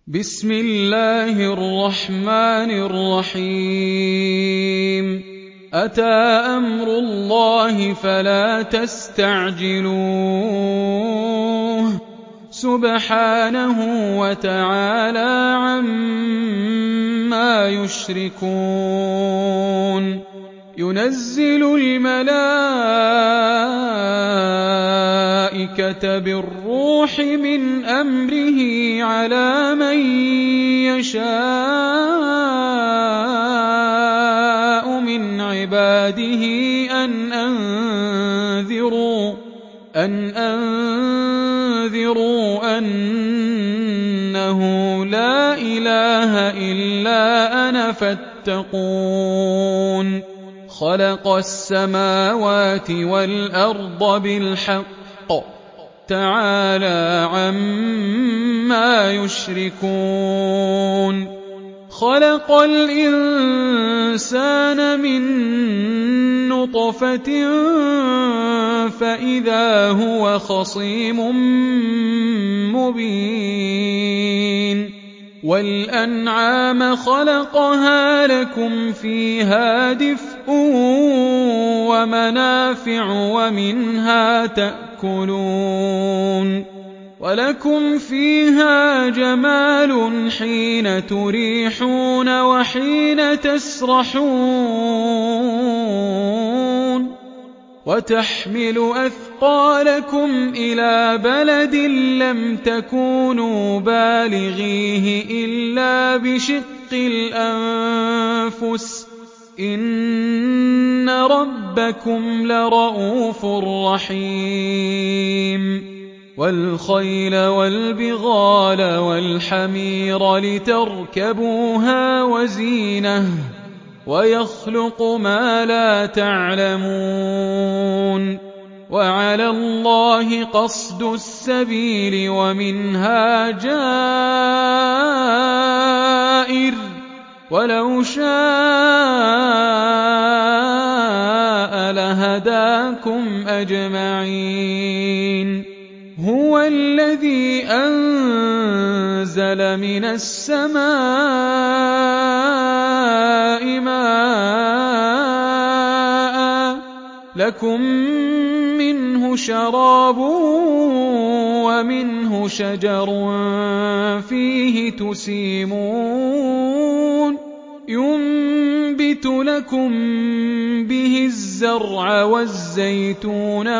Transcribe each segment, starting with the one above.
بسم الله الرحمن الرحيم أتى أمر الله فلا تستعجلوه سبحانه وتعالى عما يشركون ينزل الملائكة بالروح من أمره على من يشاء من عباده أن أنذروا أنه لا إله إلا أنا فاتقون خلق السماوات والأرض بالحق تعالى عما يشركون خلق الإنسان من نطفة فإذا هو خصيم مبين والأنعام خلقها لكم فيها دفء ومنافع ومنها تأكلون ولكم فيها جمال حين تريحون وحين تسرحون وتحمل أثقالكم إلى بلد لم تكونوا بالغيه إلا بشق الأنفس إن ربكم لرءوف رحيم والخيل والبغال والحمير لتركبوها وزينة ويخلق ما لا تعلمون وعلى الله قصد السبيل ومنها جائر ولو شاء لهداكم أجمعين هو الذي أنزل من السماء ماء لكم منه شراب ومنه شجر فيه تسيمون ينبت لكم به الزرع والزيتون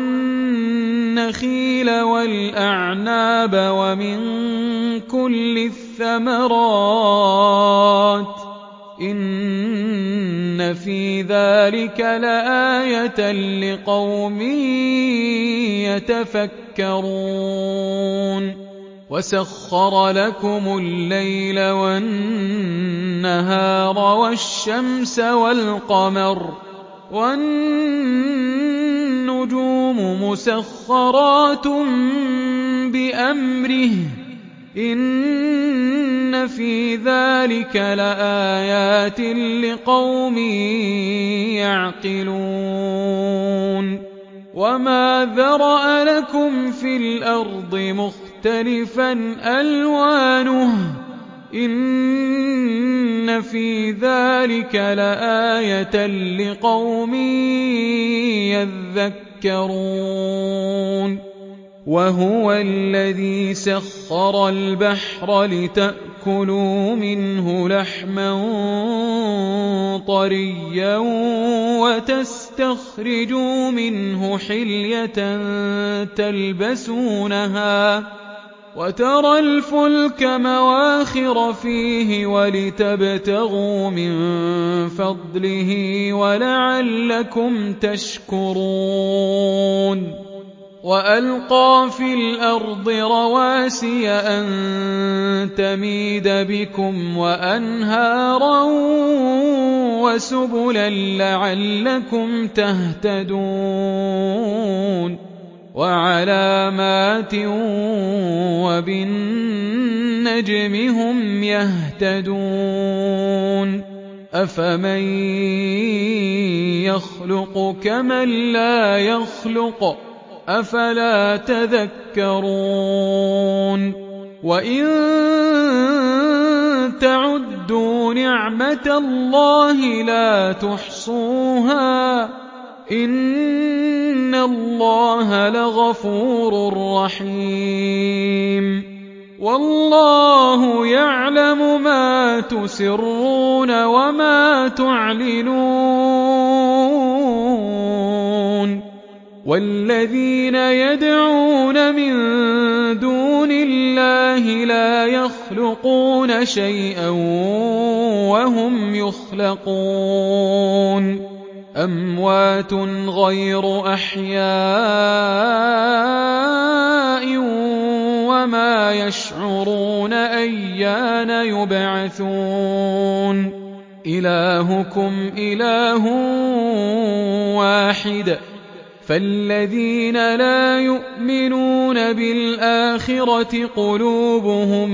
والنخيل والأعناب ومن كل الثمرات إن في ذلك لآية لقوم يتفكرون وسخر لكم الليل والنهار والشمس والقمر والنجوم مسخرات بأمره إن في ذلك لآيات لقوم يعقلون وما ذرأ لكم في الأرض مختلفا ألوانه إن في ذلك لآية لقوم يذكرون وهو الذي سخر البحر لتأكلوا منه لحما طريا وتستخرجوا منه حلية تلبسونها وترى الفلك مواخر فيه ولتبتغوا من فضله ولعلكم تشكرون وألقى في الأرض رواسي أن تميد بكم وأنهارا وسبلا لعلكم تهتدون وعلامات وبالنجم هم يهتدون أفمن يخلق كمن لا يخلق أفلا تذكرون وَإِن تَعُدُّوا نِعْمَةَ اللَّهِ لَا تُحْصُوهَا ۗ إِنَّ اللَّهَ لَغَفُورٌ رَّحِيمٌ وَاللَّهُ يَعْلَمُ مَا تُسِرُّونَ وَمَا تُعْلِنُونَ وَالَّذِينَ يَدْعُونَ مِن دُونِ اللَّهِ لَا يَخْلُقُونَ شَيْئًا وَهُمْ يُخْلَقُونَ أَمْوَاتٌ غَيْرُ أَحْيَاءٍ وَمَا يَشْعُرُونَ أَيَّانَ يُبْعَثُونَ إِلَٰهُكُمْ إِلَٰهٌ وَاحِدٌ فَالَّذِينَ لَا يُؤْمِنُونَ بِالْآخِرَةِ قُلُوبُهُم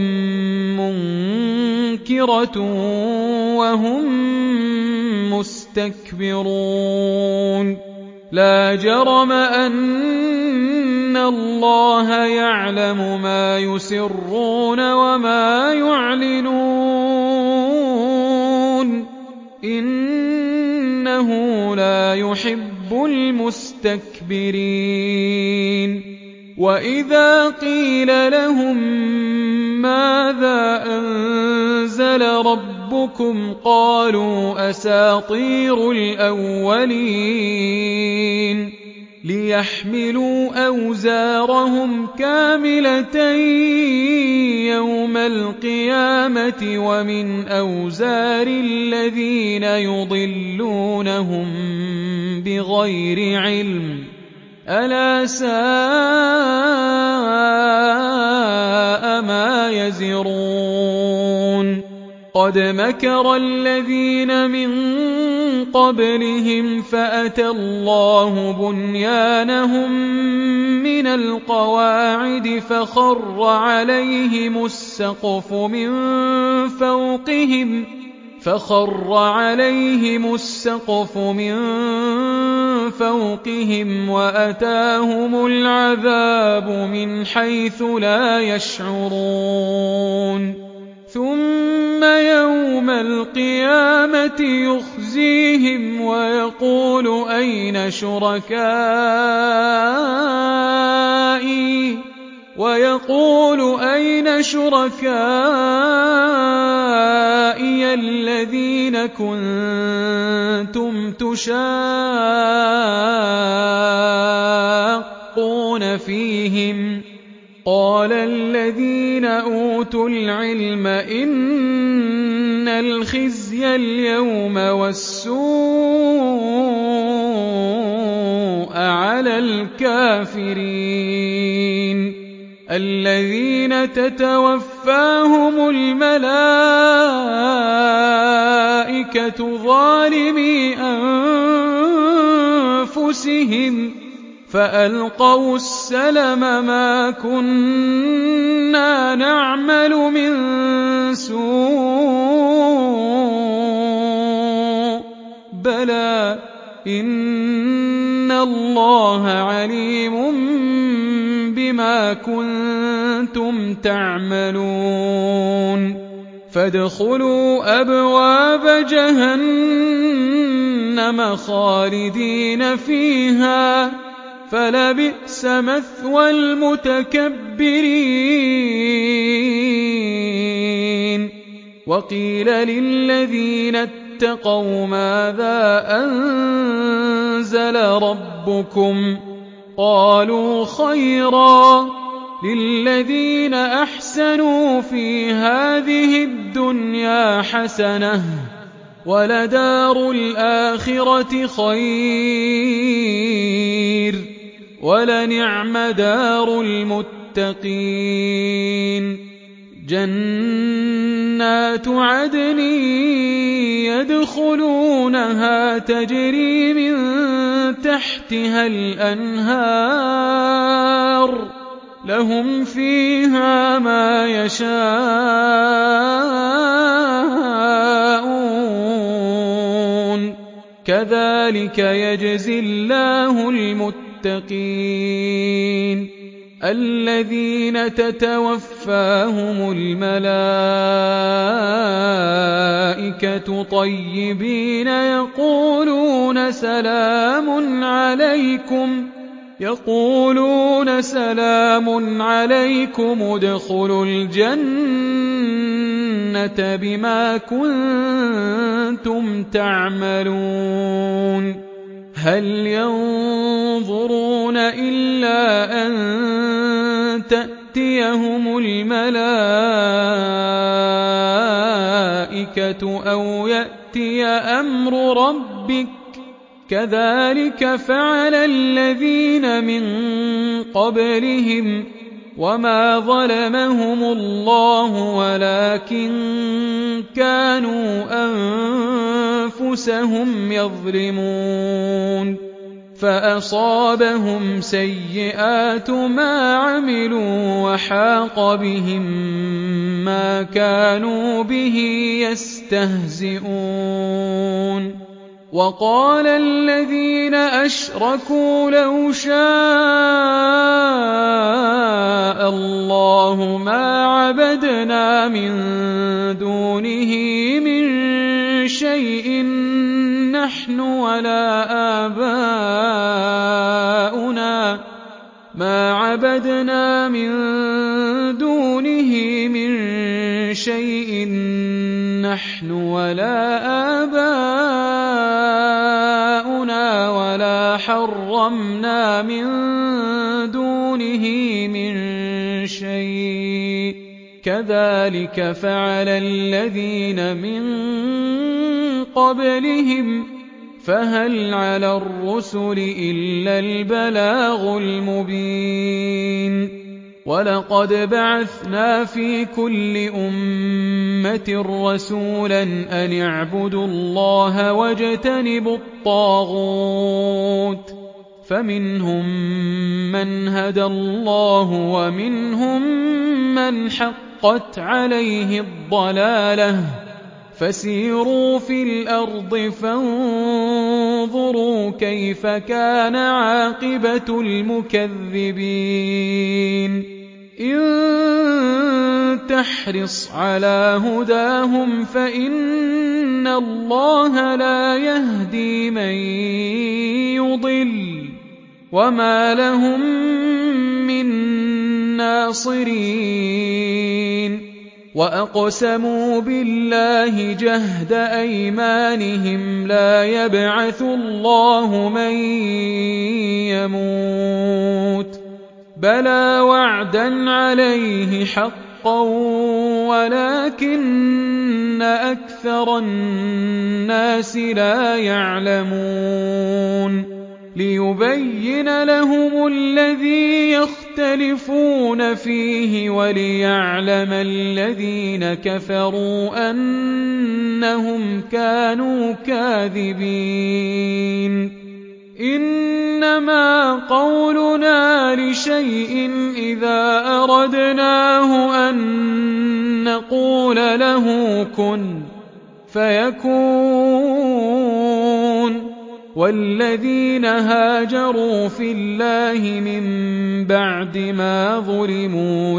مُّنكِرَةٌ وَهُم مُّسْتَكْبِرُونَ لَا جَرَمَ أَنَّ اللَّهَ يَعْلَمُ مَا يُسِرُّونَ وَمَا يُعْلِنُونَ إِنَّهُ لَا يُحِبُّ الْمُسْتَكْبِرِينَ وَإِذَا قِيلَ لَهُم مَّاذَا أَنزَلَ رَبُّكُمْ قَالُوا أَسَاطِيرُ الْأَوَّلِينَ لِيَحْمِلُوا أَوْزَارَهُمْ كَامِلَةً يَوْمَ الْقِيَامَةِ وَمِنْ أَوْزَارِ الَّذِينَ يُضِلُّونَهُم بِغَيْرِ عِلْمٍ ۗ أَلَا سَاءَ مَا يَزِرُونَ قَدْ مَكَرَ الَّذِينَ مِن قَبْلِهِمْ فَأَتَى اللَّهُ بُنْيَانَهُم مِّنَ الْقَوَاعِدِ فَخَرَّ عَلَيْهِمُ السَّقْفُ مِن فَوْقِهِمْ وَأَتَاهُمُ الْعَذَابُ مِنْ حَيْثُ لَا يَشْعُرُونَ ثُمَّ يَوْمَ الْقِيَامَةِ يُخْزِيهِمْ وَيَقُولُ أَيْنَ شُرَكَائِيَ الَّذِينَ كُنتُمْ تُشَاقُّونَ فِيهِمْ ۚ قَالَ الَّذِينَ أُوتُوا الْعِلْمَ إِنَّ الْخِزْيَ الْيَوْمَ وَالسُّوءَ عَلَى الْكَافِرِينَ الَّذِينَ تَتَوَفَّاهُمُ الْمَلَائِكَةُ ظَالِمِي أَنفُسِهِمْ فَأَلْقَوُا السَّلَمَ مَا كُنَّا نَعْمَلُ مِن سُوءٍ بَلَىٰ إِنَّ اللَّهَ عَلِيمٌ بِمَا كُنتُمْ تَعْمَلُونَ فَادْخُلُوا أَبْوَابَ جَهَنَّمَ خَالِدِينَ فِيهَا فَلَبِئْسَ مَثْوَى الْمُتَكَبِّرِينَ وَقِيلَ لِلَّذِينَ اتَّقَوْا مَاذَا أَنزَلَ رَبُّكُمْ قَالُوا خَيْرًا لِّلَّذِينَ أَحْسَنُوا فِي هَٰذِهِ الدُّنْيَا حَسَنَةٌ وَلَدَارُ الْآخِرَةِ خَيْرٌ وَلَنِعْمَ دَارُ الْمُتَّقِينَ جَنَّاتُ عَدْنٍ يَدْخُلُونَهَا تَجْرِي مِن تَحْتِهَا الْأَنْهَارُ لَهُمْ فِيهَا مَا يَشَاءُونَ كَذَٰلِكَ يَجْزِي اللَّهُ الْمُتَّقِينَ الذين تتوفاهم الملائكة طيبين يقولون سلام عليكم ادخلوا الجنة بما كنتم تعملون هل ينظرون إلا أن تأتيهم الملائكة أو يأتي أمر ربك كذلك فعل الذين من قبلهم وما ظلمهم الله ولكن كانوا أنفسهم يظلمون فأصابهم سيئات ما عملوا وحاق بهم ما كانوا به يستهزئون وقال الذين أشركوا لو شاء الله ما عبدنا من دونه من شيء نحن ولا آباؤنا ولا حرمنا من دونه من شيء كذلك فعل الذين من قبلهم فهل على الرسل إلا البلاغ المبين ولقد بعثنا في كل أمة رسولا أن اعبدوا الله واجتنبوا الطاغوت فمنهم من هدى الله ومنهم من حقت عليه الضلالة فسيروا في الأرض فانظروا كيف كان عاقبة المكذبين إن تحرص على هداهم فإن الله لا يهدي من يضل وما لهم من ناصرين وأقسموا بالله جهد أيمانهم لا يبعث الله من يموت بلى وعدا عليه حقا ولكن أكثر الناس لا يعلمون ليبين لهم الذي يختلفون فيه وليعلم الذين كفروا أنهم كانوا كاذبين إنما قولنا لشيء إذا أردناه أن نقول له كن فيكون والذين هاجروا في الله من بعد ما ظلموا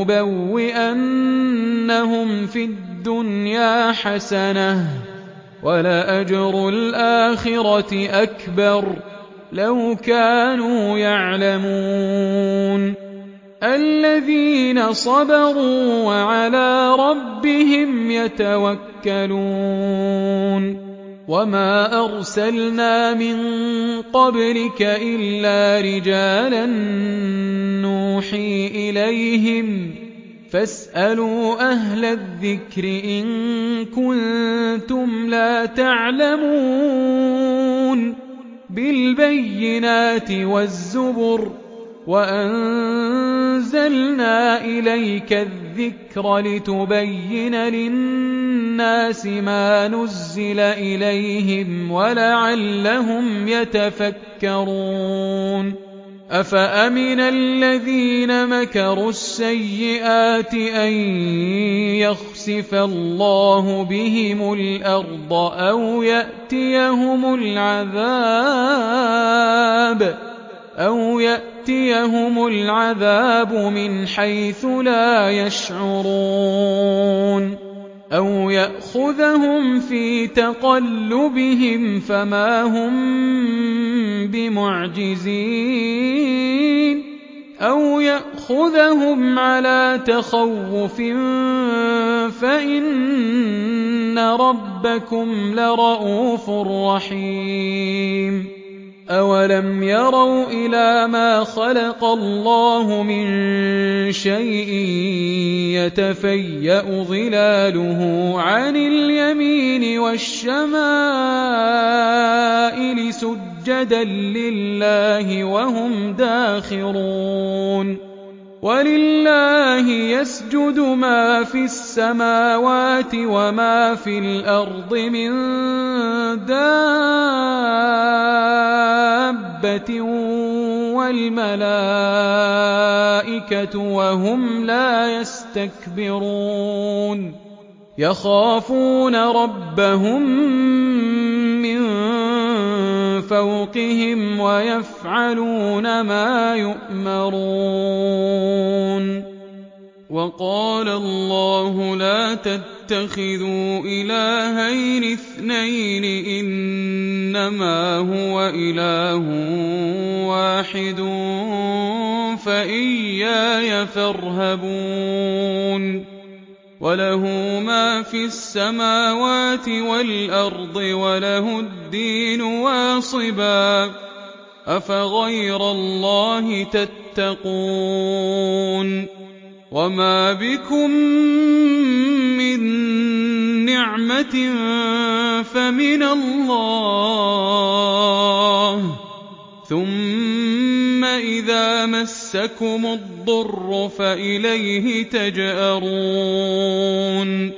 لنبوئنهم في الدنيا حسنة ولأجر الآخرة أكبر لو كانوا يعلمون الذين صبروا وعلى ربهم يتوكلون وما أرسلنا من قبلك إلا رجالا نوحي إليهم فاسألوا أهل الذكر إن كنتم لا تعلمون بالبينات والزبر وأنزلنا إليك الذكر لتبين للناس ما نزل إليهم ولعلهم يتفكرون أفأمن الذين مكروا السيئات أن يخسف الله بهم الأرض يأتيهم العذاب من حيث لا يشعرون أو يأخذهم في تقلبهم فما هم بمعجزين أو يأخذهم على تخوف فإن ربكم لرءوف رحيم أولم يروا إلى ما خلق الله من شيء يتفيأ ظلاله عن اليمين والشمائل سجدا لله وهم داخرون ولله يسجد ما في السماوات وما في الأرض من دابة والملائكة وهم لا يستكبرون يخافون ربهم من فوقهم ويفعلون ما يؤمرون وقال الله لا تتخذوا إلهين اثنين إنما هو إله واحد فإياي فارهبون وله ما في السماوات والأرض وله الدين واصبا أفغير الله تتقون وما بكم من نعمة فمن الله ثم إذا مسكم الضر فإليه تجأرون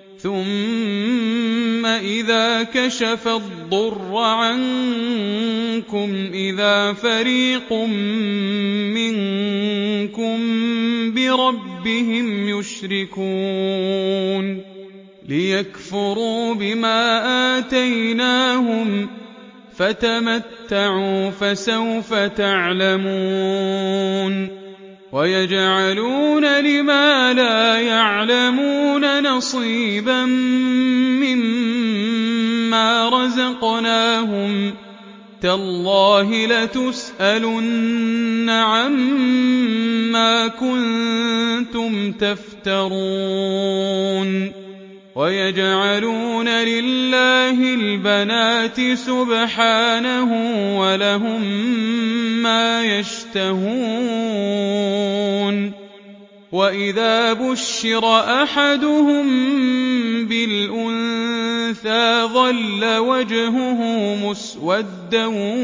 ثم إذا كشف الضر عنكم إذا فريق منكم بربهم يشركون ليكفروا بما آتيناهم فتمتعوا فسوف تعلمون ويجعلون لما لا يعلمون نصيبا مما رزقناهم تالله لتسألن عما كنتم تفترون ويجعلون لله البنات سبحانه ولهم ما يشتهون وإذا بشر أحدهم بالأنثى ظل وجهه مسودا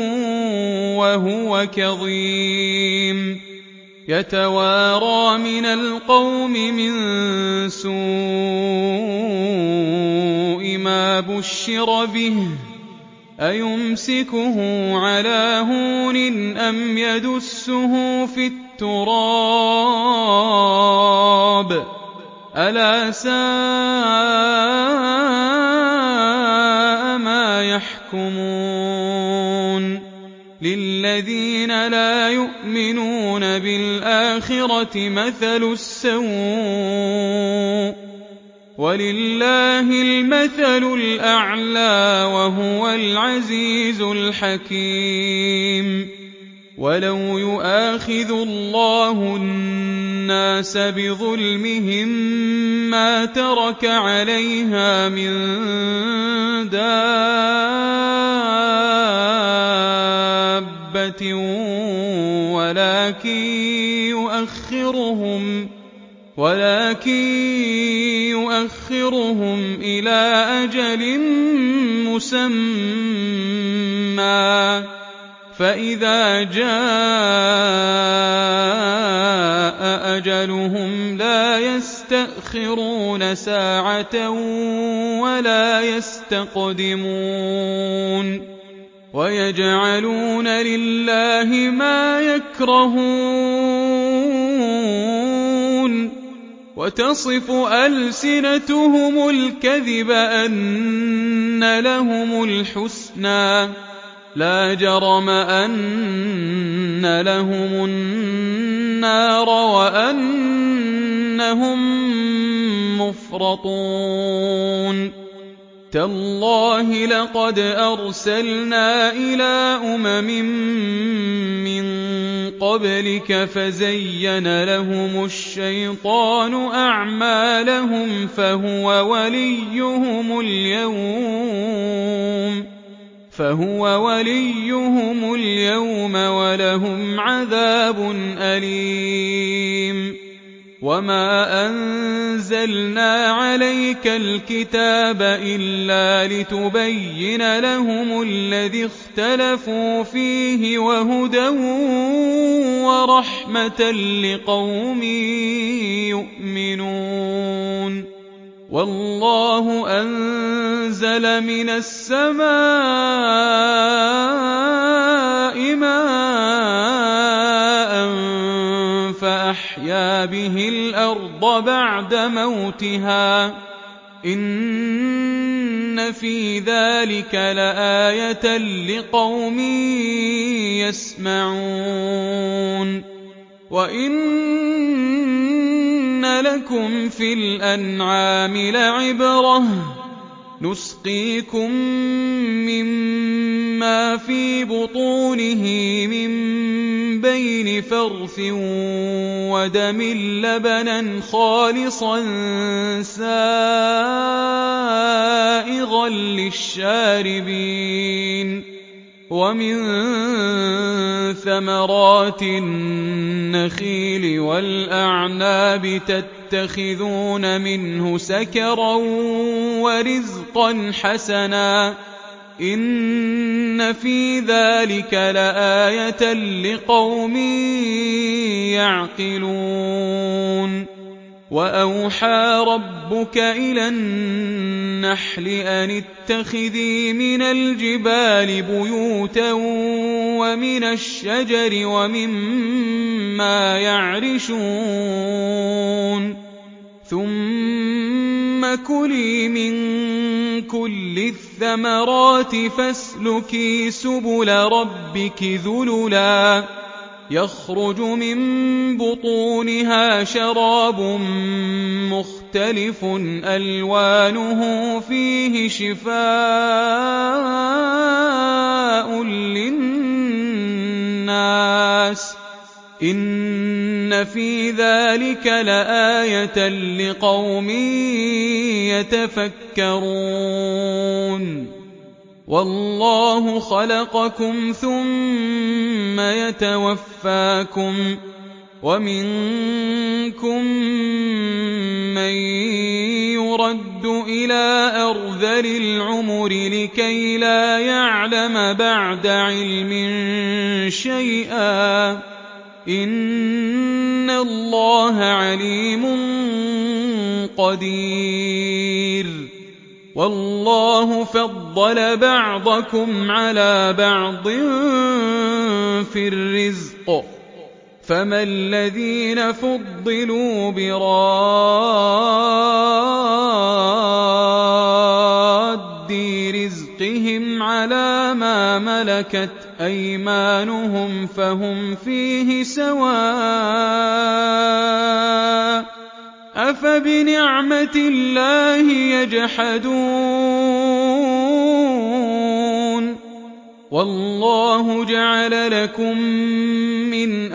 وهو كظيم يتوارى من القوم من سوء ما بشر به أيمسكه على هون أم يدسه في التراب ألا ساء ما يحكمون للذين لا يؤمنون بالآخرة مثل السوء ولله المثل الأعلى وهو العزيز الحكيم ولو يؤاخذ الله الناس بظلمهم ما ترك عليها من دابة ولكن يؤخرهم إلى أجل مسمى فإذا جاء أجلهم لا يستأخرون ساعة ولا يستقدمون ويجعلون لله ما يكرهون وتصف ألسنتهم الكذب أن لهم الحسنى لا جرم أن لهم النار وأنهم مفرطون تالله لقد أرسلنا إلى من قبلك فزين لهم الشيطان أعمالهم فهو وليهم اليوم ولهم عذاب أليم وما أنزلنا عليك الكتاب إلا لتبين لهم الذي اختلفوا فيه وهدى ورحمة لقوم يؤمنون والله أنزل من السماء ماء فأحيا به الأرض بعد موتها إن في ذلك لآية لقوم يسمعون وإن لكم في الأنعام لعبرة نسقيكم مما في بطونه من بين فرث ودم لبنا خالصا سائغا للشاربين ومن ثمرات النخيل والأعناب تتخذون منه سكرا ورزقا حسنا إن في ذلك لآية لقوم يعقلون وأوحى ربك إلى النحل أن اتخذي من الجبال بيوتا ومن الشجر ومما يعرشون ثم كلي من كل الثمرات فاسلكي سبل ربك ذللا يخرج من بطونها شراب مختلف ألوانه فيه شفاء للناس إن في ذلك لآية لقوم يتفكرون والله خلقكم ثم يتوفاكم ومنكم من يرد إلى أرذل العمر لكي لا يعلم بعد علم شيئا إن الله عليم قدير والله فضل بعضكم على بعض في الرزق فما الذين فضلوا براد رزقهم على ما ملكت أيمانهم فهم فيه سواء أفبنعمة الله يجحدون والله جعل لكم من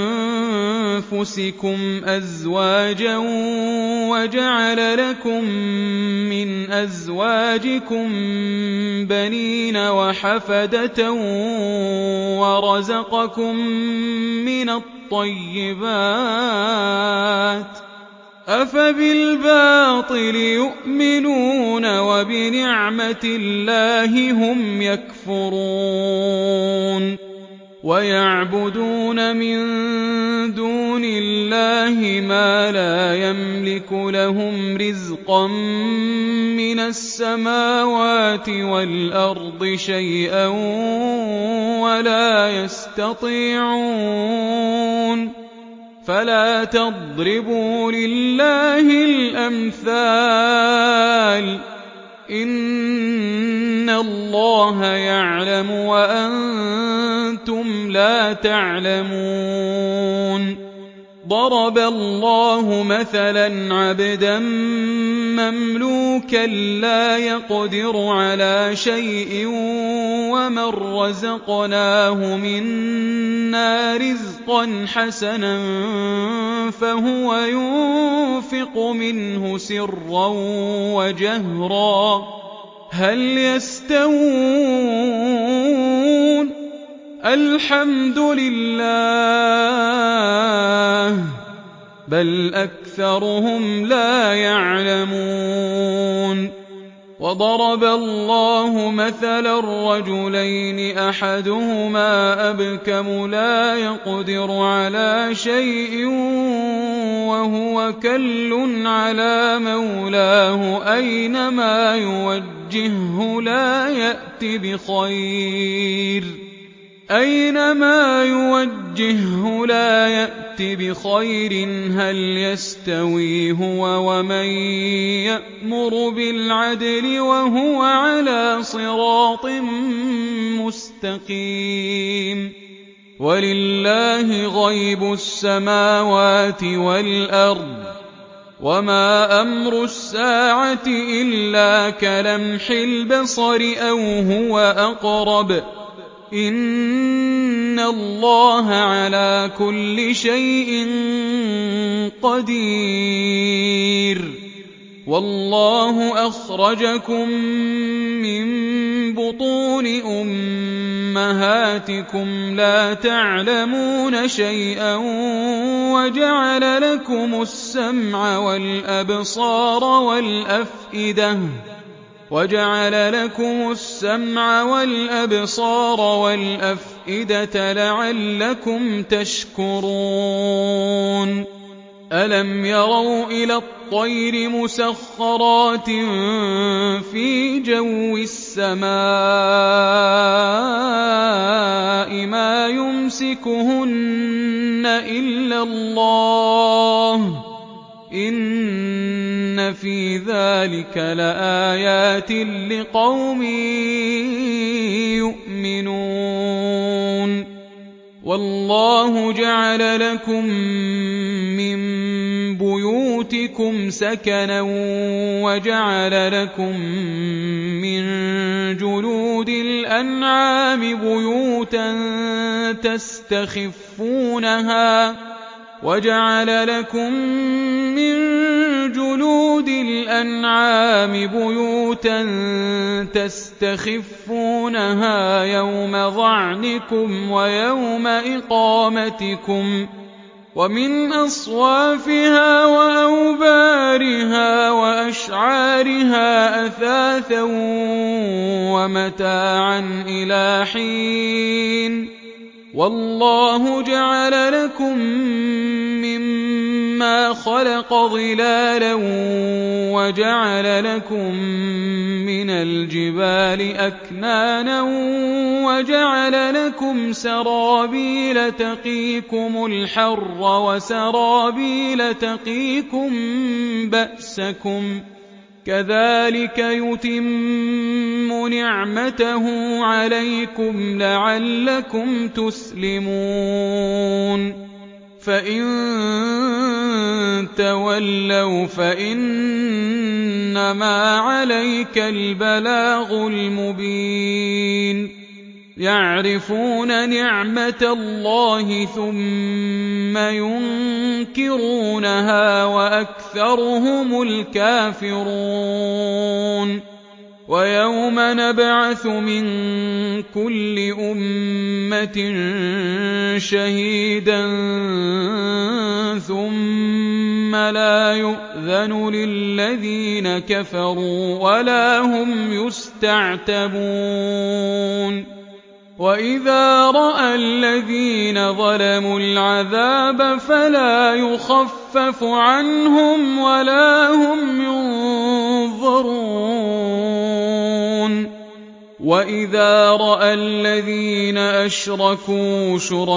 أنفسكم أزواجا وجعل لكم من أزواجكم بنين وحفدة ورزقكم من الطيبات أفبالباطل يؤمنون وبنعمة الله هم يكفرون ويعبدون من دون الله ما لا يملك لهم رزقا من السماوات والأرض شيئا ولا يستطيعون فلا تضربوا لله الأمثال إن اللَّهَ يَعْلَمُ وَأَنتُمْ لَا تَعْلَمُونَ ضَرَبَ اللَّهُ مَثَلًا عَبْدًا مَّمْلُوكًا لَّا يَقْدِرُ عَلَىٰ شَيْءٍ وَمَن رَّزَقْنَاهُ مِنَّا رِزْقًا حَسَنًا فَهُوَ يُنفِقُ مِنْهُ سِرًّا وَجَهْرًا هَلْ يَسْتَوُونَ ۚ الْحَمْدُ لِلَّهِ ۚ بَلْ أَكْثَرُهُمْ لَا يَعْلَمُونَ وَضَرَبَ اللَّهُ مَثَلًا رَّجُلَيْنِ أَحَدُهُمَا أَبْكَمُ لَا يَقْدِرُ عَلَىٰ شَيْءٍ وَهُوَ كَلٌّ عَلَىٰ مَوْلَاهُ أَيْنَمَا يُوَجِّههُّ لَا يَأْتِ بِخَيْرٍ هَلْ يَسْتَوِي هُوَ وَمَن يَأْمُرُ بِالْعَدْلِ وَهُوَ عَلَىٰ صِرَاطٍ مُّسْتَقِيمٍ وَلِلَّهِ غَيْبُ السَّمَاوَاتِ وَالْأَرْضِ ۚ وَمَا أَمْرُ السَّاعَةِ إِلَّا كَلَمْحِ الْبَصَرِ أَوْ هُوَ أَقْرَبُ ۚ إِنَّ اللَّهَ عَلَىٰ كُلِّ شَيْءٍ قَدِيرٌ وَاللَّهُ أَخْرَجَكُم مِّن بُطُونِ أُمَّهَاتِكُمْ لَا تَعْلَمُونَ شَيْئًا وَجَعَلَ لَكُمُ السَّمْعَ وَالْأَبْصَارَ وَالْأَفْئِدَةَ لَعَلَّكُمْ تَشْكُرُونَ أَلَمْ يَرَوْا إِلَى الطَّيْرِ مُسَخَّرَاتٍ فِي جَوِّ السَّمَاءِ مَا يُمْسِكُهُنَّ إِلَّا اللَّهُ ۗ إِنَّ فِي ذَٰلِكَ لَآيَاتٍ لِّقَوْمٍ يُؤْمِنُونَ وَاللَّهُ جَعَلَ لَكُم مِّن بُيُوتِكُمْ سَكَنًا وَجَعَلَ لَكُم مِّن جُلُودِ الْأَنْعَامِ بُيُوتًا تَسْتَخِفُّونَهَا يَوْمَ ظَعْنِكُمْ وَيَوْمَ إِقَامَتِكُمْ ۖ وَمِنْ أَصْوَافِهَا وَأَوْبَارِهَا وَأَشْعَارِهَا أَثَاثًا وَمَتَاعًا إِلَىٰ حِينٍ وَاللَّهُ جَعَلَ لَكُم مِّمَّا خَلَقَ ظِلَالًا وَجَعَلَ لَكُم مِّنَ الْجِبَالِ أَكْنَانًا وَجَعَلَ لَكُمْ سَرَابِيلَ تَقِيكُمُ الْحَرَّ وَسَرَابِيلَ تَقِيكُم بَأْسَكُمْ ۚ كَذَٰلِكَ يُتِمُّ نِعْمَتَهُ عَلَيْكُمْ لَعَلَّكُمْ تُسْلِمُونَ فَإِن تَوَلَّوْا فَإِنَّمَا عَلَيْكَ الْبَلَاغُ الْمُبِينُ يَعْرِفُونَ نِعْمَتَ اللَّهِ ثُمَّ يُنكِرُونَهَا وَأَكْثَرُهُمُ الْكَافِرُونَ وَيَوْمَ نَبْعَثُ مِن كُلِّ أُمَّةٍ شَهِيدًا ثُمَّ لَا يُؤْذَنُ لِلَّذِينَ كَفَرُوا وَلَا هُمْ يُسْتَعْتَبُونَ وَإِذَا رَأَى الَّذِينَ ظَلَمُوا الْعَذَابَ فَلَا يُخَفَّفُ عَنْهُمْ وَلَا هُمْ يُنظَرُونَ وَإِذَا رَأَى الَّذِينَ أَشْرَكُوا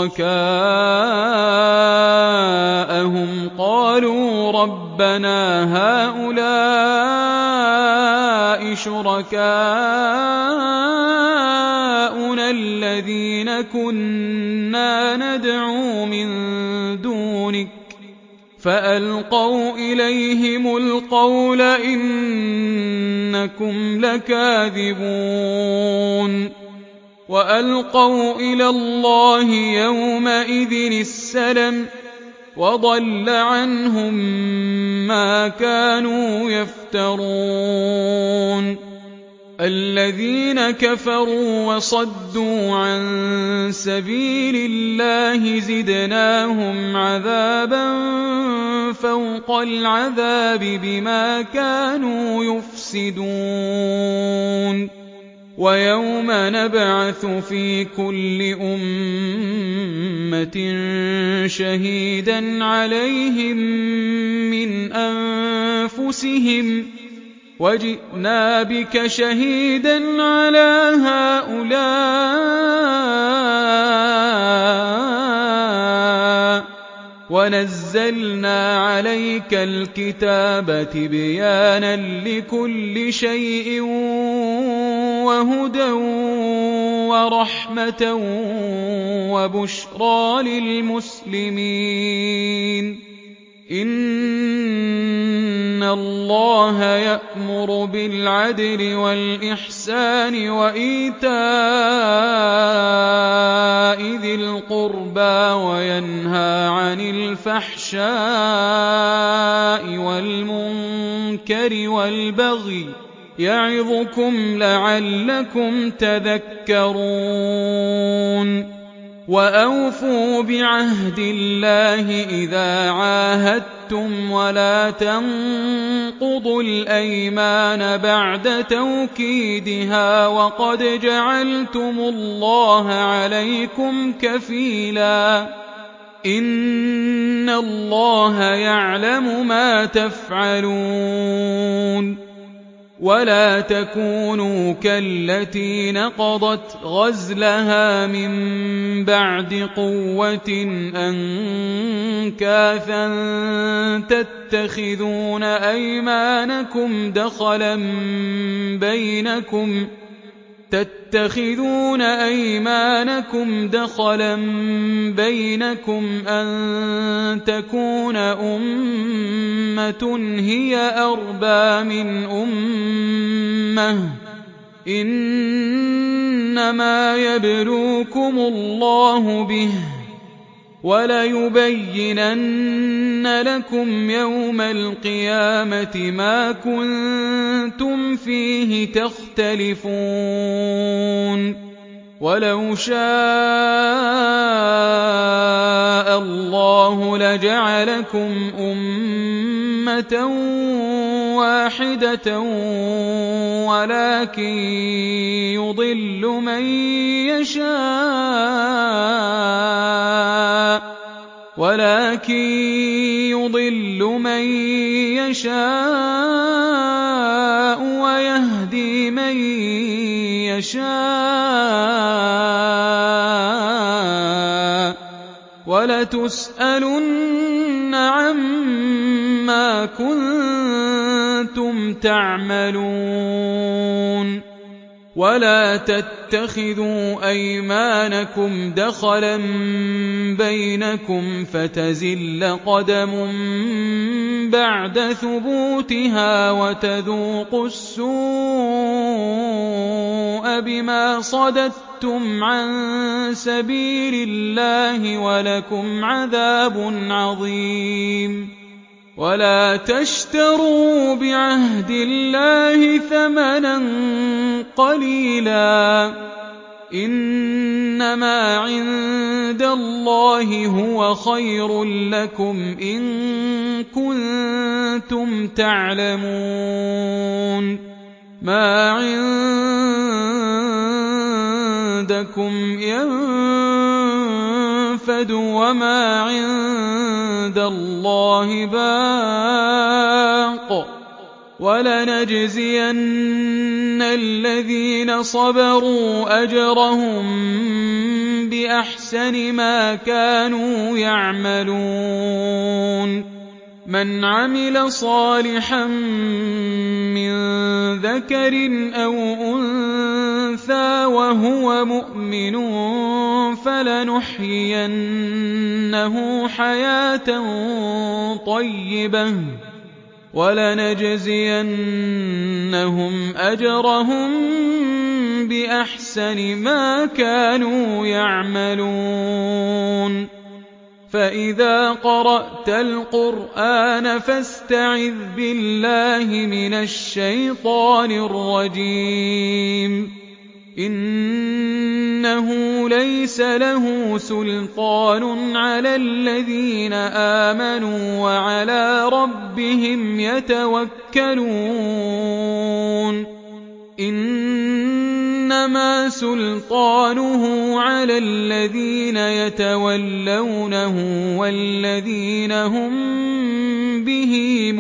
شُرَكَاءَهُمْ قَالُوا رَبَّنَا هَٰؤُلَاءِ شُرَكَاؤُنَا الَّذِينَ كُنَّا نَدْعُو مِن دُونِكَ فَأَلْقَوْا إِلَيْهِمُ الْقَوْلَ إِنَّكُمْ لَكَاذِبُونَ وَأَلْقَوْا إِلَى اللَّهِ يَوْمَئِذٍ السَّلَمَ وَضَلَّ عَنْهُم مَّا كَانُوا يَفْتَرُونَ الَّذِينَ كَفَرُوا وَصَدُّوا عَن سَبِيلِ اللَّهِ زِدْنَاهُمْ عَذَابًا فَوْقَ الْعَذَابِ بِمَا كَانُوا يُفْسِدُونَ وَيَوْمَ نَبْعَثُ فِي كُلِّ أُمَّةٍ شَهِيدًا عَلَيْهِم مِّنْ أَنفُسِهِمْ وَجِئْنَا بِكَ شَهِيدًا عَلَىٰ هَٰؤُلَاءِ وَنَزَّلْنَا عَلَيْكَ الْكِتَابَ تِبْيَانًا لِّكُلِّ شَيْءٍ وَهُدًى وَرَحْمَةً وَبُشْرَىٰ لِلْمُسْلِمِينَ إِنَّ اللَّهَ يَأْمُرُ بِالْعَدْلِ وَالْإِحْسَانِ وَإِيتَاءِ ذِي الْقُرْبَىٰ وَيَنْهَىٰ عَنِ الْفَحْشَاءِ وَالْمُنكَرِ وَالْبَغْيِ يَعِظُكُمْ لَعَلَّكُمْ تَذَكَّرُونَ وَأَوْفُوا بِعَهْدِ اللَّهِ إِذَا عَاهَدتُّمْ وَلَا تَنقُضُوا الْأَيْمَانَ بَعْدَ تَوْكِيدِهَا وَقَدْ جَعَلْتُمُ اللَّهَ عَلَيْكُمْ كَفِيلًا إِنَّ اللَّهَ يَعْلَمُ مَا تَفْعَلُونَ وَلَا تَكُونُوا كَالَّتِي نَقَضَتْ غَزْلَهَا مِن بَعْدِ قُوَّةٍ أَنكَاثًا تَتَّخِذُونَ أَيْمَانَكُمْ دَخَلًا بَيْنَكُمْ أَن تَكُونَ أُمَّةٌ هِيَ أَرْبَىٰ مِنْ أُمَّةٍ ۚ إِنَّمَا يَبْلُوكُمُ اللَّهُ بِهِ ۚ وَلَيُبَيِّنَنَّ لَكُمْ يَوْمَ الْقِيَامَةِ مَا كُنتُمْ فِيهِ تَخْتَلِفُونَ وَلَوْ شَاءَ اللَّهُ لَجَعَلَكُمْ أُمَّةً وَاحِدَةً وَلَٰكِن يُضِلُّ مَن يَشَاءُ وَيَهْدِي مَن يَشَاءُ ۚ وَلَتُسْأَلُنَّ عَمَّا كُنتُمْ تَعْمَلُونَ وَلَا تَتَّخِذُوا أَيْمَانَكُمْ دَخَلًا بَيْنَكُمْ فَتَزِلَّ قَدَمٌ بَعْدَ ثُبُوتِهَا وَتَذُوقُوا السُّوءَ بِمَا صَدَدتُّمْ عَن سَبِيلِ اللَّهِ وَلَكُمْ عَذَابٌ عَظِيمٌ وَلَا تَشْتَرُوا بِعَهْدِ اللَّهِ ثَمَنًا قَلِيلًا ۚ إِنَّمَا عِندَ اللَّهِ هُوَ خَيْرٌ لَّكُمْ إِن كُنتُمْ تَعْلَمُونَ مَا عِندَكُمْ يَنفَدُ وَمَا عِندَ اللَّهِ بَاقٍ ۗ وَلَنَجْزِيَنَّ الَّذِينَ صَبَرُوا أَجْرَهُم بِأَحْسَنِ مَا كَانُوا يَعْمَلُونَ مَنْ عَمِلَ صَالِحًا مِّن ذَكَرٍ أَوْ أُنثَىٰ وَهُوَ مُؤْمِنٌ فَلَنُحْيِيَنَّهُ حَيَاةً طَيِّبَةً وَلَنَجْزِيَنَّهُمْ أَجْرَهُم بِأَحْسَنِ مَا كَانُوا يَعْمَلُونَ فَإِذَا قَرَأْتَ الْقُرْآنَ فَاسْتَعِذْ بِاللَّهِ مِنَ الشَّيْطَانِ الرَّجِيمِ إِنَّهُ لَيْسَ لَهُ سُلْطَانٌ عَلَى الَّذِينَ آمَنُوا وَعَلَىٰ رَبِّهِمْ يَتَوَكَّلُونَ إِنَّمَا سُلْطَانُهُ عَلَى الَّذِينَ يَتَوَلَّوْنَهُ وَالَّذِينَ هُم بِهِ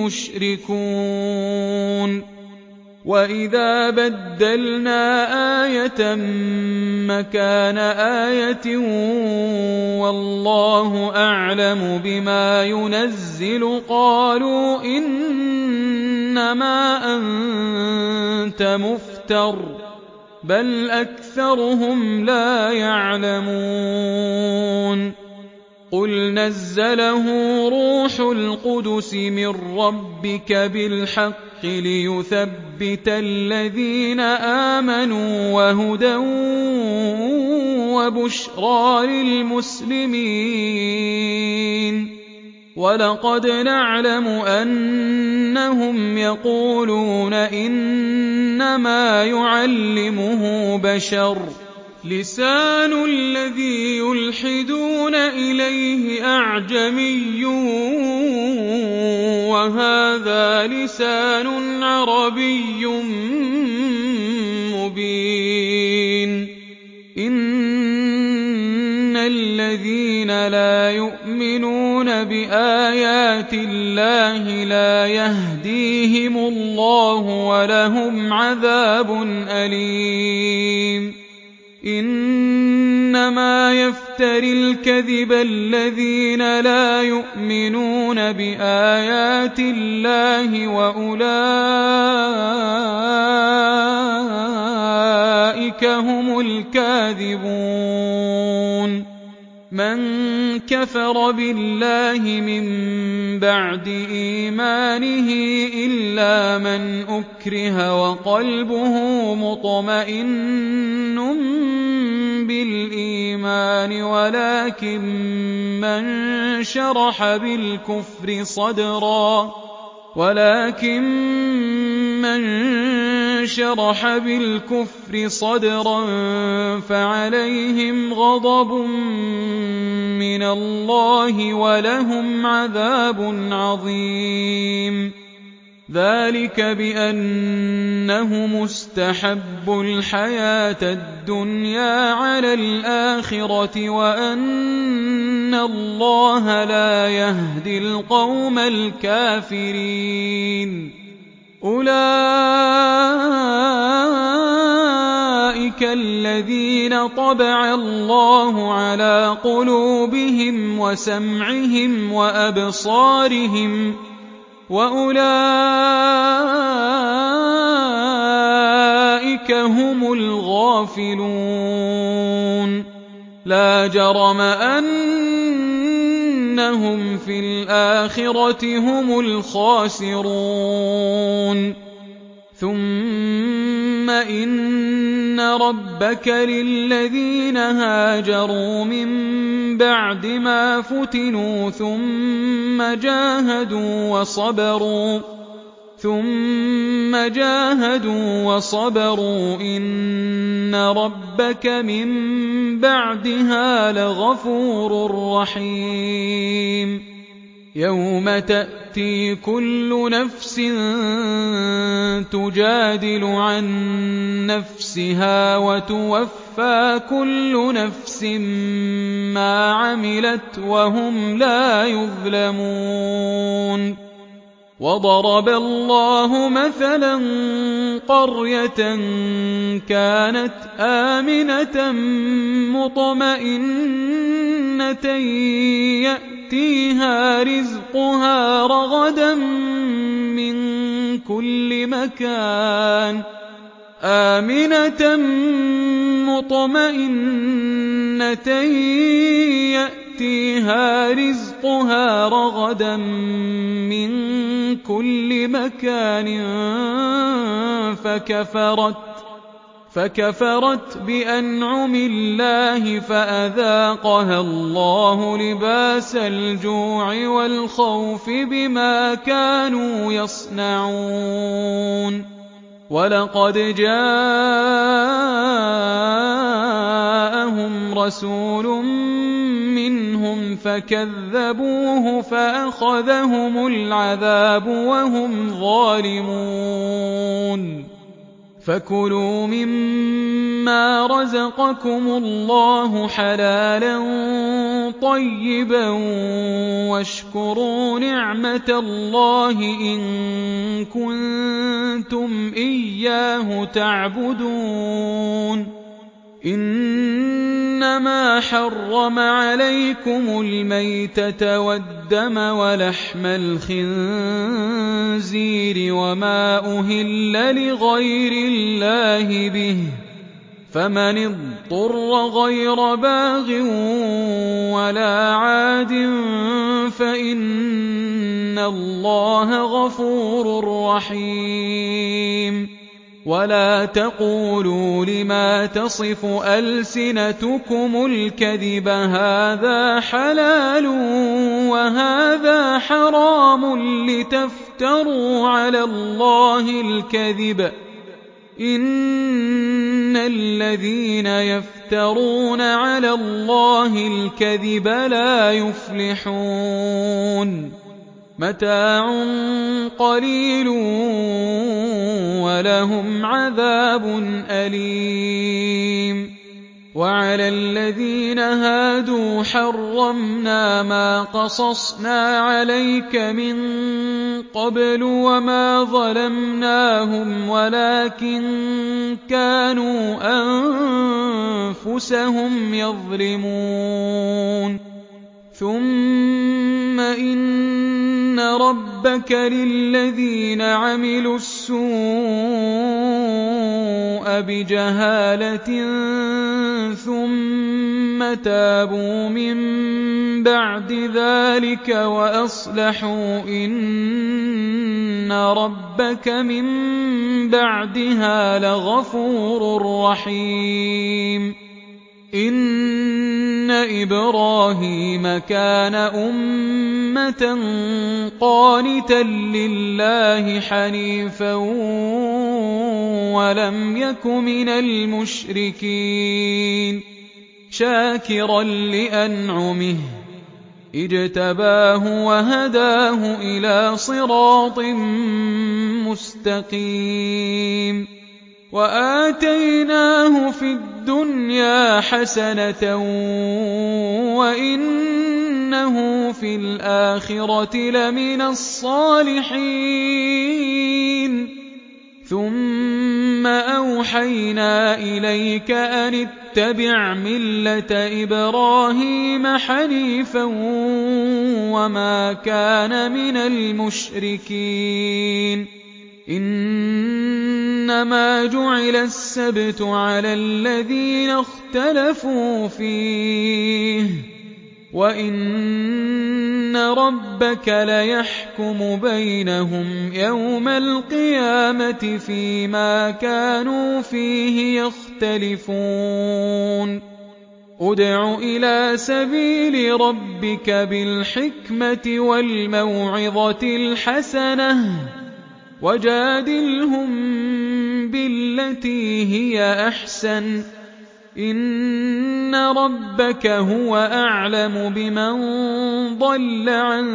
مُشْرِكُونَ وَإِذَا بَدَّلْنَا آيَةً مَّكَانَ آيَةٍ وَاللَّهُ أَعْلَمُ بِمَا يُنَزِّلُ قَالُوا إِنَّمَا أَنتَ مُفْتَرٍ بَلْ أَكْثَرُهُمْ لَا يَعْلَمُونَ قُلْ نَزَّلَهُ رُوحُ الْقُدُسِ مِن رَّبِّكَ بِالْحَقِّ لِيُثَبِّتَ الَّذِينَ آمَنُوا وَهُدًى وَبُشْرَىٰ لِلْمُسْلِمِينَ وَلَقَدْ نَعْلَمُ أَنَّهُمْ يَقُولُونَ إِنَّمَا يُعَلِّمُهُ بَشَرٌ لِّسَانُ الَّذِي يُلْحِدُونَ إِلَيْهِ أَعْجَمِيٌّ وَهَٰذَا لِسَانٌ عَرَبِيٌّ مُّبِينٌ إِنَّ الَّذِينَ لَا يُؤْمِنُونَ بِآيَاتِ اللَّهِ لَا يَهْدِيهِمُ اللَّهُ وَلَهُمْ عَذَابٌ أَلِيمٌ إِنَّمَا يَفْتَرِي الْكَذِبَ الَّذِينَ لَا يُؤْمِنُونَ بِآيَاتِ اللَّهِ وَأُولَٰئِكَ هُمُ الْكَاذِبُونَ مَن كَفَرَ بِاللَّهِ مِن بَعْدِ إِيمَانِهِ إِلَّا مَنْ أُكْرِهَ وَقَلْبُهُ مُطْمَئِنٌّ بِالْإِيمَانِ وَلَكِن مَّن شَرَحَ بِالْكُفْرِ صَدْرًا فَعَلَيْهِمْ غَضَبٌ مِّنَ اللَّهِ وَلَهُمْ عَذَابٌ عَظِيمٌ ذَلِكَ بِأَنَّهُمُ اسْتَحَبُّوا الْحَيَاةَ الدُّنْيَا عَلَى الْآخِرَةِ وَأَنَّ اللَّهَ لَا يَهْدِي الْقَوْمَ الْكَافِرِينَ أُولَٰئِكَ الَّذِينَ طَبَعَ اللَّهُ عَلَىٰ قُلُوبِهِمْ وَسَمْعِهِمْ وَأَبْصَارِهِمْ وَأُولَٰئِكَ هُمُ الْغَافِلُونَ لَا جَرَمَ أَنَّهُمْ فِي الْآخِرَةِ هُمُ الْخَاسِرُونَ ثُمَّ إِنَّ رَبَّكَ لِلَّذِينَ هَاجَرُوا مِن بَعْدِ مَا فُتِنُوا ثُمَّ جَاهَدُوا وَصَبَرُوا إِنَّ رَبَّكَ مِن بَعْدِهَا لَغَفُورٌ رَّحِيمٌ يَوْمَ تَأْتِي كُلُّ نَفْسٍ تُجَادِلُ عَن نَّفْسِهَا وَتُوَفَّىٰ كُلُّ نَفْسٍ مَّا عَمِلَتْ وَهُمْ لَا يُظْلَمُونَ وضرب الله مثلا قرية كانت آمنة مطمئنة يأتيها رزقها رغدا من كل مكان فكفرت بأنعم الله فأذاقها الله لباس الجوع والخوف بما كانوا يصنعون ولقد جاءهم رسول منهم فكذبوه فأخذهم العذاب وهم ظالمون فكلوا مما رزقكم الله حلالا طيبا واشكروا نعمة الله إن كنتم إياه تعبدون إنما حرم عليكم الميتة والدم ولحم الخنزير وما أهل لغير الله به فمن اضطر غير باغ ولا عاد فإن الله غفور رحيم ولا تقولوا لما تصف ألسنتكم الكذب هذا حلال وهذا حرام لتفتروا على الله الكذب إن الذين يفترون على الله الكذب لا يفلحون متاع قليل ولهم عذاب أليم وعلى الذين هادوا حرمنا ما قصصنا عليك من قبل وما ظلمناهم ولكن كانوا أنفسهم يظلمون ثم إن ربك للذين عملوا السوء بجهالة ثم تابوا من بعد ذلك وأصلحوا إن ربك من بعدها لغفور رحيم إن إبراهيم كان أمة قانتا لله حنيفا ولم يك من المشركين شاكرا لأنعمه اجتباه وهداه إلى صراط مستقيم وآتيناه في الدنيا حسنة وإنه في الآخرة لمن الصالحين ثم أوحينا إليك أن اتبع ملة إبراهيم حنيفا وما كان من المشركين إنما جعل السبت على الذين اختلفوا فيه وإن ربك ليحكم بينهم يوم القيامة فيما كانوا فيه يختلفون ادع إلى سبيل ربك بالحكمة والموعظة الحسنة وجادلهم بالتي هي أحسن إن ربك هو أعلم بمن ضل عن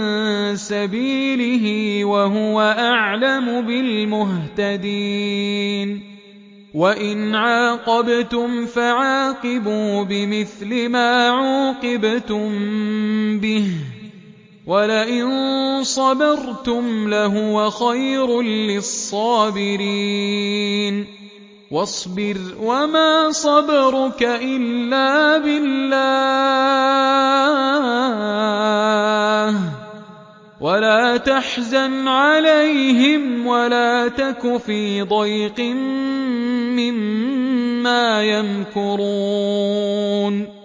سبيله وهو أعلم بالمهتدين وإن عاقبتم فعاقبوا بمثل ما عوقبتم به وَلَئِن صَبَرْتُمْ لَهُوَ خَيْرٌ لِّلصَّابِرِينَ وَاصْبِرْ وَمَا صَبْرُكَ إِلَّا بِاللَّهِ وَلَا تَحْزَنْ عَلَيْهِمْ وَلَا تَكُ فِي ضَيْقٍ مِّمَّا يَمْكُرُونَ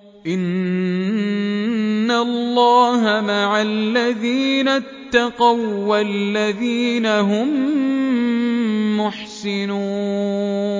إِنَّ اللَّهَ مَعَ الَّذِينَ اتَّقَوا وَّالَّذِينَ هُم مُّحْسِنُونَ